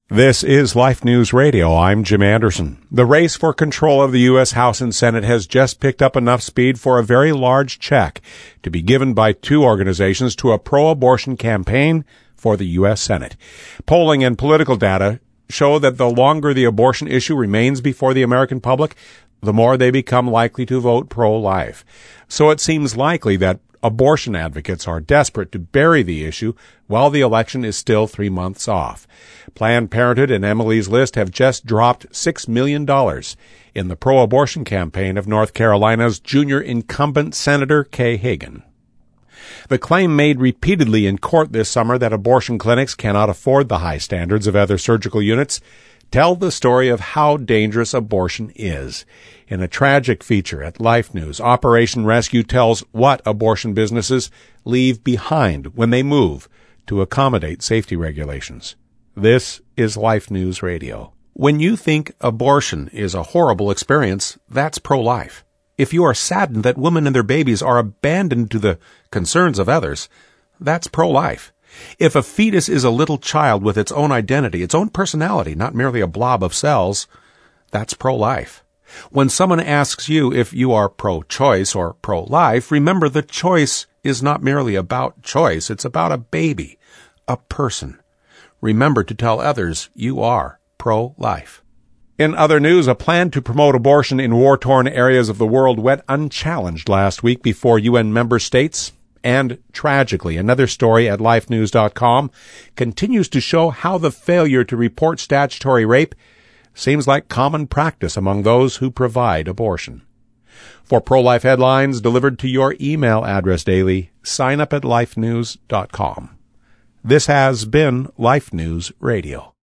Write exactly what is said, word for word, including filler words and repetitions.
This is Life News Radio. I'm Jim Anderson. The race for control of the U S House and Senate has just picked up enough speed for a very large check to be given by two organizations to a pro-abortion campaign for the U S Senate. Polling and political data show that the longer the abortion issue remains before the American public, the more they become likely to vote pro-life. So it seems likely that abortion advocates are desperate to bury the issue while the election is still three months off. Planned Parenthood and Emily's List have just dropped six million dollars in the pro-abortion campaign of North Carolina's junior incumbent Senator Kay Hagan. The claim made repeatedly in court this summer that abortion clinics cannot afford the high standards of other surgical units tell the story of how dangerous abortion is. In a tragic feature at Life News, Operation Rescue tells what abortion businesses leave behind when they move to accommodate safety regulations. This is Life News Radio. When you think abortion is a horrible experience, that's pro-life. If you are saddened that women and their babies are abandoned to the concerns of others, that's pro-life. If a fetus is a little child with its own identity, its own personality, not merely a blob of cells, that's pro-life. When someone asks you if you are pro-choice or pro-life, remember the choice is not merely about choice. It's about a baby, a person. Remember to tell others you are pro-life. In other news, a plan to promote abortion in war-torn areas of the world went unchallenged last week before U N member states. And tragically, another story at life news dot com continues to show how the failure to report statutory rape seems like common practice among those who provide abortion. For pro-life headlines delivered to your email address daily, sign up at life news dot com. This has been Life News Radio.